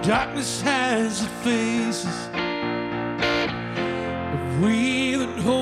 Darkness has its faces. If we that hold